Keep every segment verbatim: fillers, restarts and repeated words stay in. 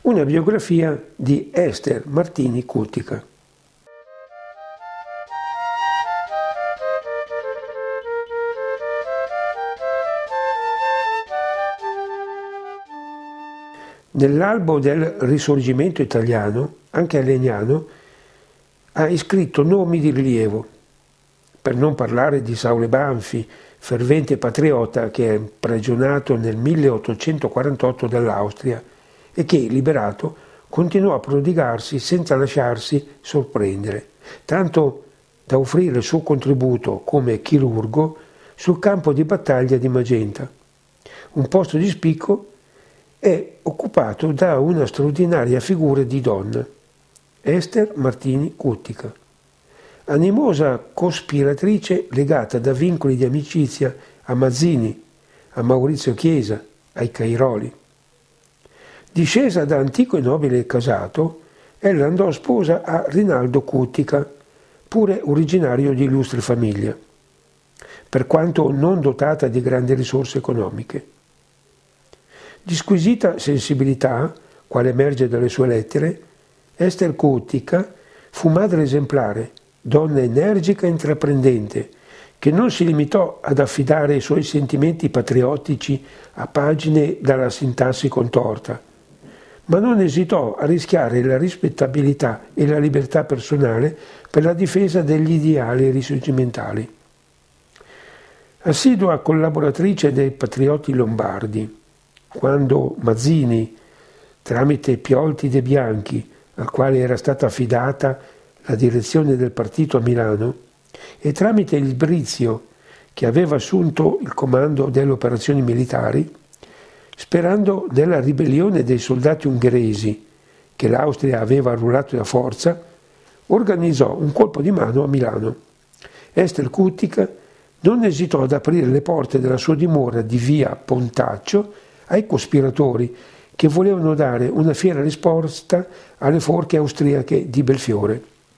una biografia di Ester Martini Cuttica. Nell'albo del Risorgimento italiano, anche Alegnano ha iscritto nomi di rilievo, per non parlare di Saule Banfi, fervente patriota che è imprigionato nel milleottocentoquarantotto dall'Austria e che, liberato, continuò a prodigarsi senza lasciarsi sorprendere, tanto da offrire il suo contributo come chirurgo sul campo di battaglia di Magenta. Un posto di spicco è occupato da una straordinaria figura di donna, Ester Martini Cuttica, animosa cospiratrice legata da vincoli di amicizia a Mazzini, a Maurizio Chiesa, ai Cairoli. Discesa da antico e nobile casato, ella andò sposa a Rinaldo Cuttica, pure originario di illustre famiglia, per quanto non dotata di grandi risorse economiche. Di squisita sensibilità, quale emerge dalle sue lettere, Ester Cuttica fu madre esemplare, donna energica e intraprendente, che non si limitò ad affidare i suoi sentimenti patriottici a pagine dalla sintassi contorta, ma non esitò a rischiare la rispettabilità e la libertà personale per la difesa degli ideali risorgimentali. Assidua collaboratrice dei Patrioti Lombardi, quando Mazzini, tramite Piolti De Bianchi, al quale era stata affidata la direzione del partito a Milano, e tramite il Brizio, che aveva assunto il comando delle operazioni militari, sperando nella ribellione dei soldati ungheresi che l'Austria aveva arruolato da forza, organizzò un colpo di mano a Milano. Ester Cuttica non esitò ad aprire le porte della sua dimora di via Pontaccio ai cospiratori che volevano dare una fiera risposta alle forche austriache di Belfiore.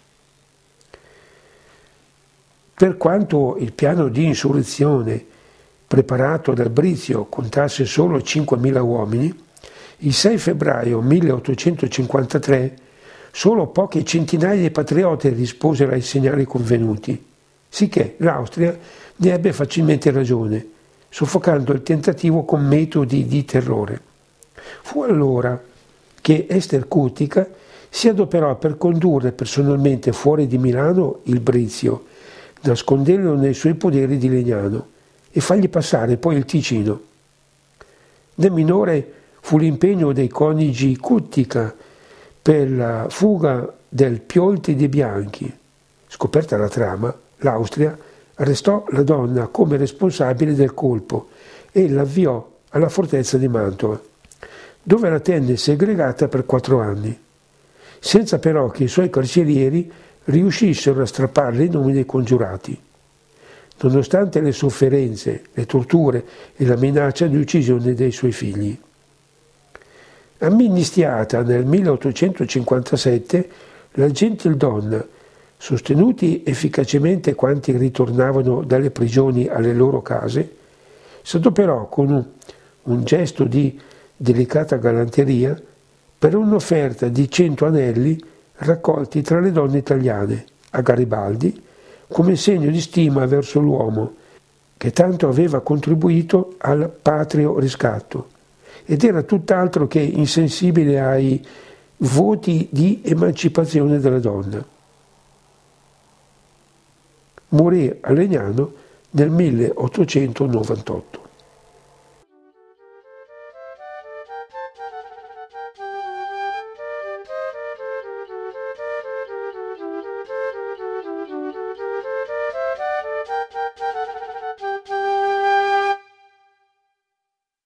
Per quanto il piano di insurrezione preparato dal Brizio contasse solo cinquemila uomini, il sei febbraio milleottocentocinquantatré solo poche centinaia di patrioti risposero ai segnali convenuti, sicché l'Austria ne ebbe facilmente ragione, soffocando il tentativo con metodi di terrore. Fu allora che Ester Cuttica si adoperò per condurre personalmente fuori di Milano il Brizio, nascondendolo nei suoi poderi di Legnano, e fargli passare poi il Ticino. Ne minore fu l'impegno dei coniugi Cuttica per la fuga del Piolti De Bianchi. Scoperta la trama, l'Austria arrestò la donna come responsabile del colpo e l'avviò alla fortezza di Mantova, dove la tenne segregata per quattro anni, senza però che i suoi carcerieri riuscissero a strapparle i nomi dei congiurati, nonostante le sofferenze, le torture e la minaccia di uccisione dei suoi figli. Amnistiata nel milleottocentocinquantasette, la gentildonna, sostenuti efficacemente quanti ritornavano dalle prigioni alle loro case, s'adoperò con un, un gesto di delicata galanteria per un'offerta di cento anelli raccolti tra le donne italiane a Garibaldi come segno di stima verso l'uomo che tanto aveva contribuito al patrio riscatto ed era tutt'altro che insensibile ai voti di emancipazione della donna. Morì a Legnano nel milleottocentonovantotto.